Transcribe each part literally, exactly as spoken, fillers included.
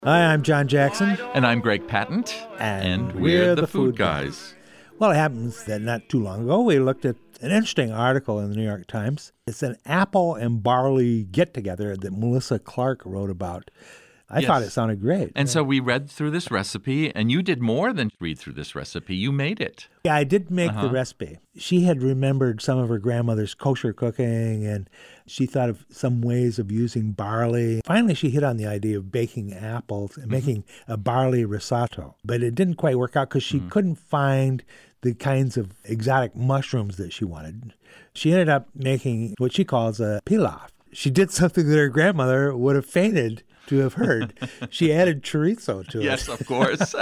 Hi, I'm John Jackson. And I'm Greg Patent. And, and we're, we're the, the Food guys. guys. Well, it happens that not too long ago, we looked at an interesting article in the New York Times. It's an apple and barley get-together that Melissa Clark wrote about. I yes. thought it sounded great. And yeah. so we read through this recipe, and you did more than read through this recipe. You made it. Yeah, I did make uh-huh. the recipe. She had remembered some of her grandmother's kosher cooking, and she thought of some ways of using barley. Finally, she hit on the idea of baking apples and mm-hmm. making a barley risotto. But it didn't quite work out because she mm-hmm. couldn't find the kinds of exotic mushrooms that she wanted. She ended up making what she calls a pilaf. She did something that her grandmother would have fainted to have heard. She added chorizo to it. Yes, of course.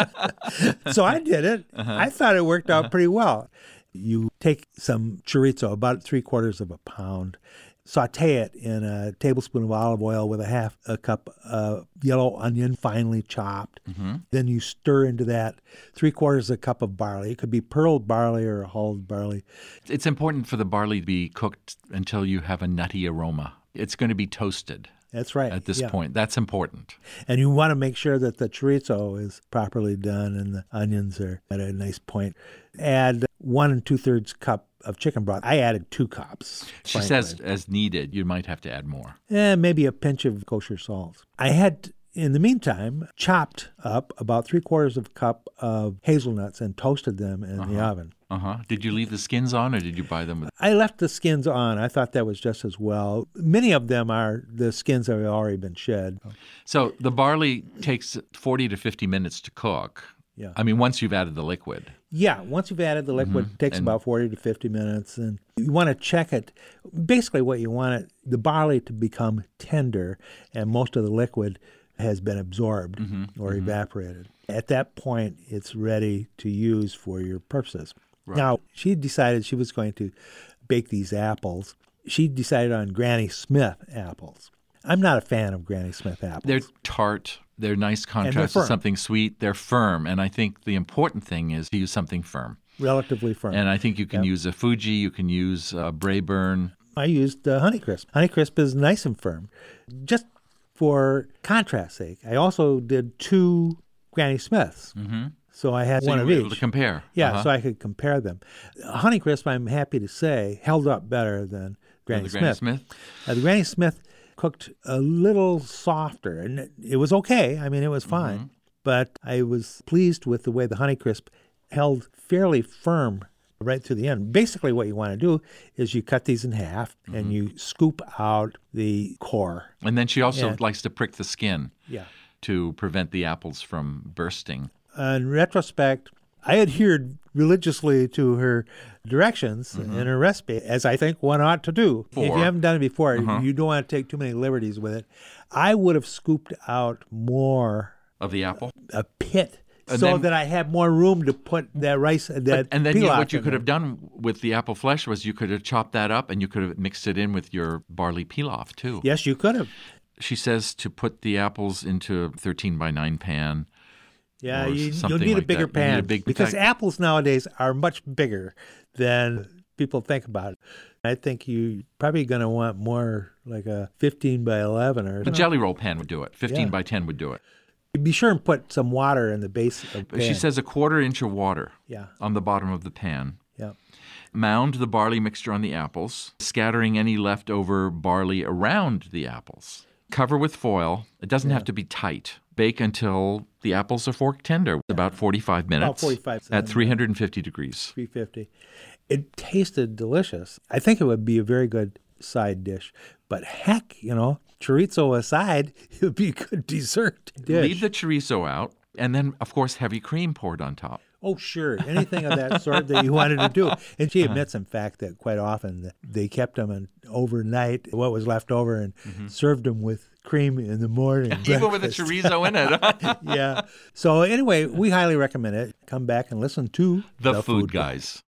So I did it. Uh-huh. I thought it worked out uh-huh. pretty well. You take some chorizo, about three quarters of a pound, saute it in a tablespoon of olive oil with a half a cup of yellow onion, finely chopped. Mm-hmm. Then you stir into that three quarters of a cup of barley. It could be pearled barley or hulled barley. It's important for the barley to be cooked until you have a nutty aroma. It's going to be toasted. That's right. At this yeah. point. That's important. And you want to make sure that the chorizo is properly done and the onions are at a nice point. Add one and two-thirds cup of chicken broth. I added two cups. She frankly. says as needed. You might have to add more. And maybe a pinch of kosher salt. I had, in the meantime, chopped up about three-quarters of a cup of hazelnuts and toasted them in uh-huh. the oven. Uh-huh. Did you leave the skins on or did you buy them? With- I left the skins on. I thought that was just as well. Many of them are, the skins have already been shed. So the barley takes forty to fifty minutes to cook. Yeah. I mean, once you've added the liquid. Yeah, once you've added the liquid, mm-hmm. it takes and, about forty to fifty minutes. And you want to check it. Basically what you want it, the barley to become tender and most of the liquid has been absorbed mm-hmm. or mm-hmm. evaporated. At that point, it's ready to use for your purposes. Right. Now, she decided she was going to bake these apples. She decided on Granny Smith apples. I'm not a fan of Granny Smith apples. They're tart. They're nice contrast to something sweet. They're firm. And I think the important thing is to use something firm. Relatively firm. And I think you can yep. use a Fuji. You can use a Brayburn. I used uh, Honeycrisp. Honeycrisp is nice and firm. Just for contrast's sake, I also did two Granny Smiths. Mm-hmm. So I had so one you of were each. Able to compare. Yeah, uh-huh. so I could compare them. Honeycrisp, I'm happy to say, held up better than Granny the Smith. Granny Smith? Uh, the Granny Smith cooked a little softer, and it, it was okay. I mean, it was fine. Mm-hmm. But I was pleased with the way the Honeycrisp held fairly firm right through the end. Basically, what you want to do is you cut these in half, mm-hmm. and you scoop out the core. And then she also and, likes to prick the skin yeah. to prevent the apples from bursting. In retrospect, I adhered religiously to her directions mm-hmm. in her recipe, as I think one ought to do. Four. If you haven't done it before, uh-huh. you don't want to take too many liberties with it. I would have scooped out more of the apple, a pit, and so then, that I had more room to put that rice. That but, and then you, what you could there. have done with the apple flesh was you could have chopped that up and you could have mixed it in with your barley pilaf too. Yes, you could have. She says to put the apples into a thirteen by nine pan. Yeah, you, you'll need like a bigger that. pan a big, because fact, apples nowadays are much bigger than people think about it. I think you're probably going to want more like a fifteen by eleven or a jelly roll pan would do it. fifteen yeah. by ten would do it. Be sure and put some water in the base of the pan. She says a quarter inch of water yeah. on the bottom of the pan. Yeah. Mound the barley mixture on the apples, scattering any leftover barley around the apples. Cover with foil. It doesn't yeah. have to be tight. Bake until the apples are fork tender, yeah. about forty-five minutes. About forty-five at three hundred fifty degrees. three fifty. It tasted delicious. I think it would be a very good side dish. But heck, you know, chorizo aside, it would be a good dessert dish. Leave the chorizo out, and then, of course, heavy cream poured on top. Oh, sure. Anything of that sort that you wanted to do. And she admits, in fact, that quite often they kept them in overnight, what was left over, and mm-hmm. served them with cream in the morning. Even with the chorizo in it. Yeah. So anyway, we highly recommend it. Come back and listen to The, the Food, Food Guys. Guys.